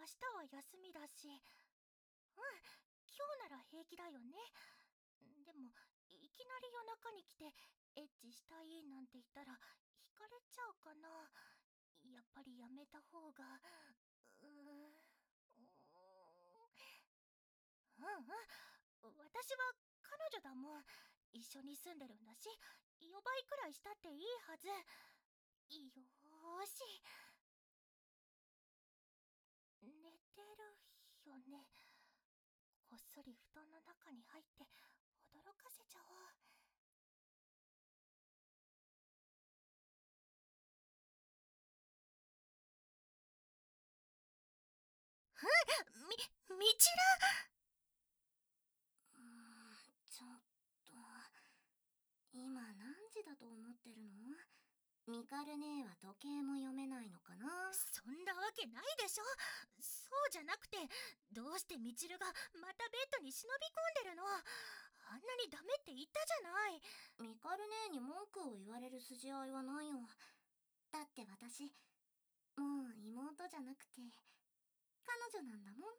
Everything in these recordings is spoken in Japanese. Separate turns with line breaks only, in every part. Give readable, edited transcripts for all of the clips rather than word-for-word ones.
明日は休みだし。今日なら平気だよね。でも、いきなり夜中に来て、エッチしたいなんて言ったら、惹かれちゃうかな。やっぱりやめた方が、私は彼女だもん。一緒に住んでるんだし、呼ばいくらいしたっていいはず。よーし。寝てるよね。こっそり布団の中に入って驚かせちゃおう。みちる。
ちょっと今何時だと思ってるの？ミカル姉は時計も読めないのかな？
そんなわけないでしょ。そうじゃなくて、どうしてみちるがまたベッドに忍び込んでるの？あんなにダメって言ったじゃない。
ミカル姉に文句を言われる筋合いはないよ。だって私もう妹じゃなくて彼女なんだもん。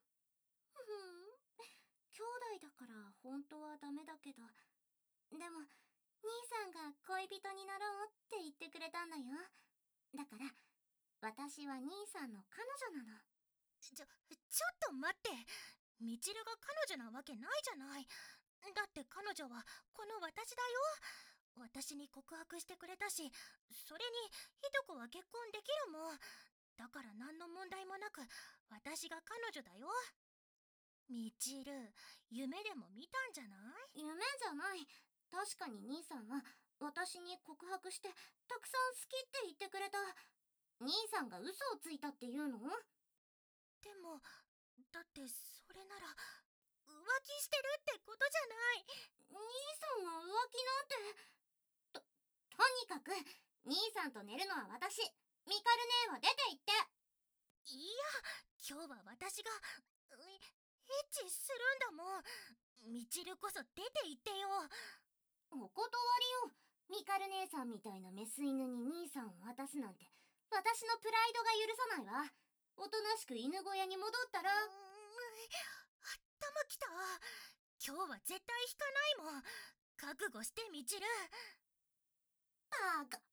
兄弟だから本当はダメだけど、でも兄さんが恋人になろうって言ってくれたんだよ。だから私は兄さんの彼女なの。
ちょっと待って。みちるが彼女なわけないじゃない。だって彼女はこの私だよ。私に告白してくれたし、それにひとこは結婚できるもん。だから何の問題もなく私が彼女だよ。みちる、夢でも見たんじゃない？
夢じゃない。確かに兄さんは私に告白してたくさん好きって言ってくれた。兄さんが嘘をついたっていうの？
でも、だってそれなら浮気してるってことじゃない。
兄さんが浮気なんて。とにかく兄さんと寝るのは私。ミカル姉は出て行って。
いや、今日は私がエッチするんだもん。みちるこそ出て行ってよ。
お断りよ。ミカル姉さんみたいなメス犬に兄さんを渡すなんて私のプライドが許さないわ。おとなしく犬小屋に戻ったら。
頭きた。今日は絶対引かないもん。覚悟してみちる。
バカ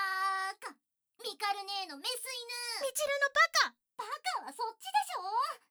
ミカル姉のメス犬。
みちるのバカ。
バカはそっちでしょ。